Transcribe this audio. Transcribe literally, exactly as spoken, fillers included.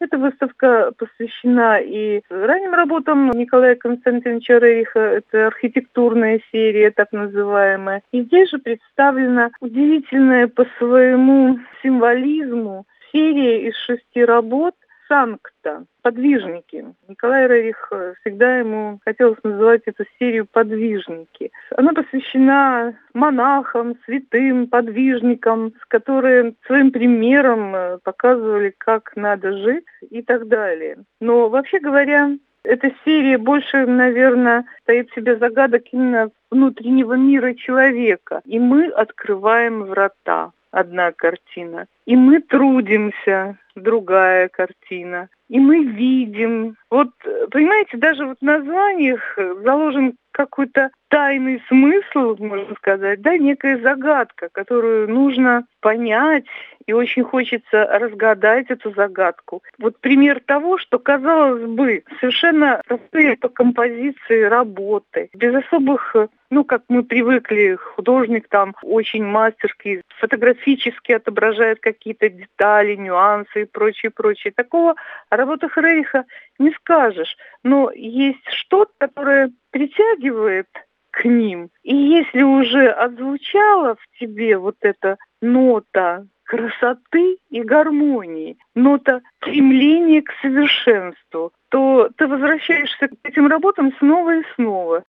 Эта выставка посвящена и ранним работам Николая Константиновича Рериха, это архитектурная серия, так называемая. И здесь же представлена удивительная по своему символизму серия из шести работ «Санкта. Подвижники». Николай Рерих всегда ему хотелось называть эту серию «Подвижники». Она посвящена монахам, святым, подвижникам, которые своим примером показывали, как надо жить и так далее. Но вообще говоря, эта серия больше, наверное, стоит в себе загадок именно внутреннего мира человека. И мы открываем врата. Одна картина. И мы трудимся, другая картина. И мы видим. Вот, понимаете, даже вот в названиях заложен какой-то тайный смысл, можно сказать, да, некая загадка, которую нужно понять, и очень хочется разгадать эту загадку. Вот пример того, что, казалось бы, совершенно простые по композиции работы, без особых, ну, как мы привыкли, художник там очень мастерски, фотографически отображает какие-то детали, нюансы и прочее, прочее. Такого о работах Рериха не скажешь. Но есть что-то, которое притягивает к ним. И если уже отзвучала в тебе вот эта нота красоты и гармонии, нота стремления к совершенству, то ты возвращаешься к этим работам снова и снова.